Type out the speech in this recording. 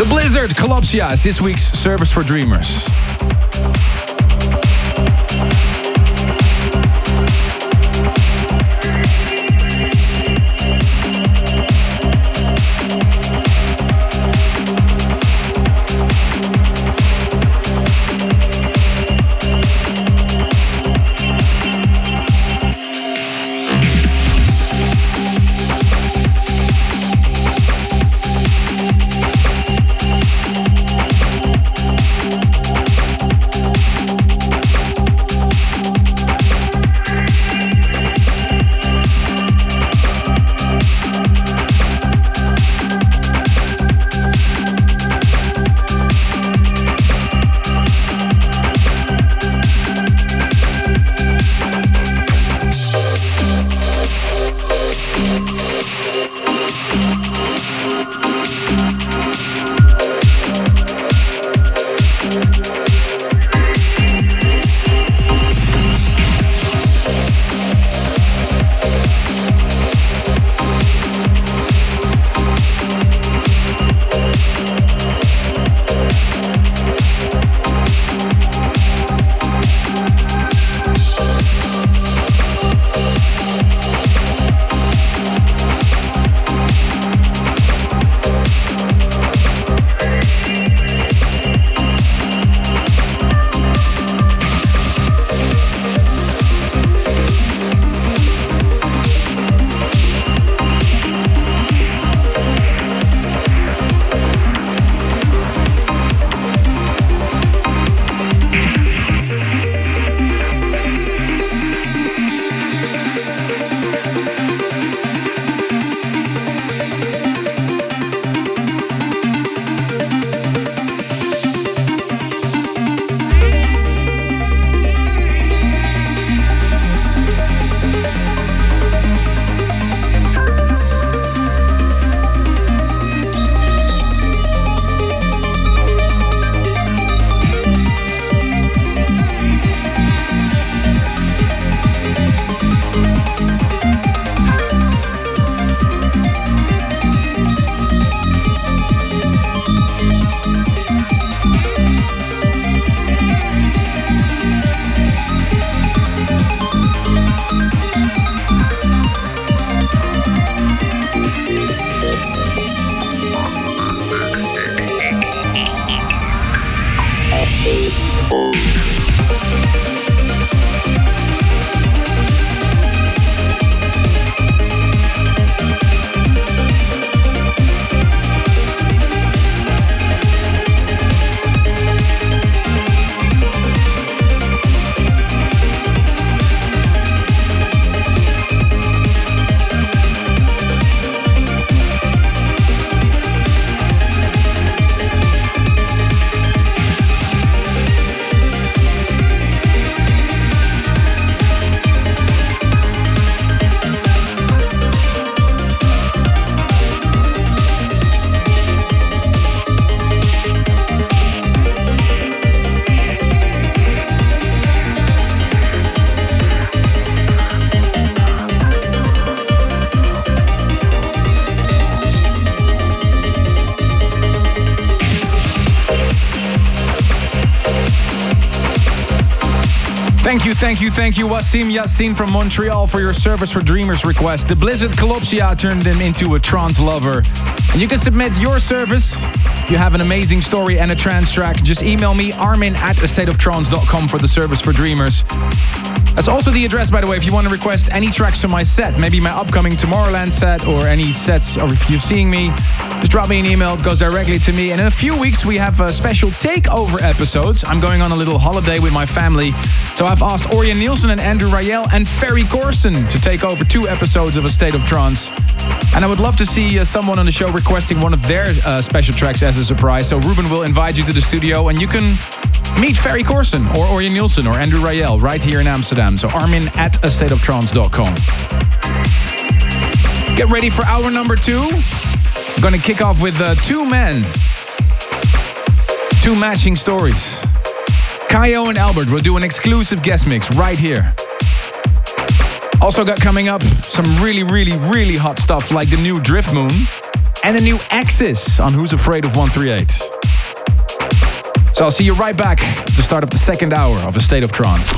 Blizzard, Collapsia is this week's Service for Dreamers. Thank you, Wasim Yassin from Montreal for your Service for Dreamers request. The Blizzard Collapsia turned him into a trance lover. And you can submit your service. If you have an amazing story and a trance track, just email me, armin@astateoftrance.com for the Service for Dreamers. That's also the address, by the way, if you want to request any tracks from my set, maybe my upcoming Tomorrowland set or any sets, or if you're seeing me, just drop me an email. It goes directly to me. And in a few weeks, we have special takeover episodes. I'm going on a little holiday with my family. So I've asked Orjan Nilsen and Andrew Rayel and Ferry Corsten to take over 2 episodes of A State of Trance. And I would love to see someone on the show requesting one of their special tracks as a surprise. So Ruben will invite you to the studio and you can meet Ferry Corsten or Orjan Nilsen or Andrew Rayel right here in Amsterdam. So armin@astateoftrance.com. Get ready for hour number 2. I'm going to kick off with 2 men. 2 matching stories. Kayo and Albert will do an exclusive guest mix right here. Also got coming up some really hot stuff like the new Drift Moon and a new Axis on Who's Afraid of 138. So I'll see you right back at the start of the second hour of A State of Trance.